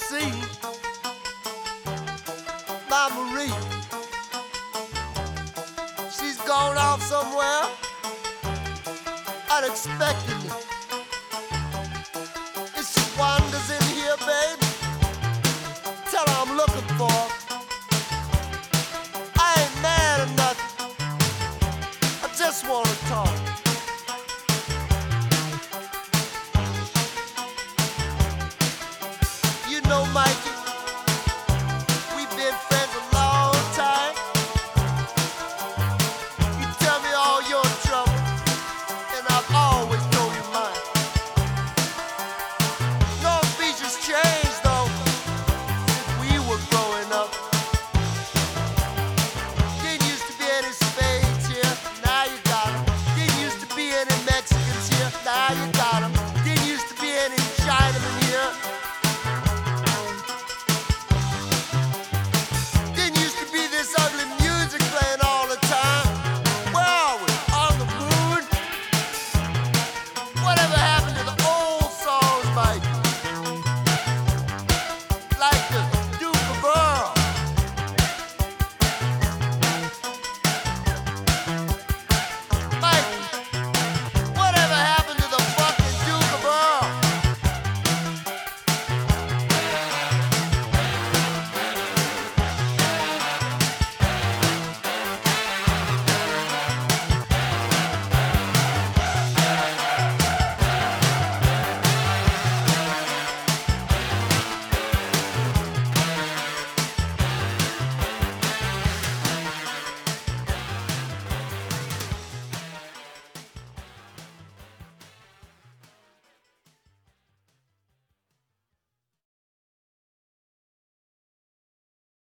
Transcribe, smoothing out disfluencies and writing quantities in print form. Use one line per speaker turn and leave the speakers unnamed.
see my Marie. She's gone off somewhere unexpectedly. If she wanders in here, baby, tell her I'm looking for her. I ain't mad or nothing, I just wanna talk.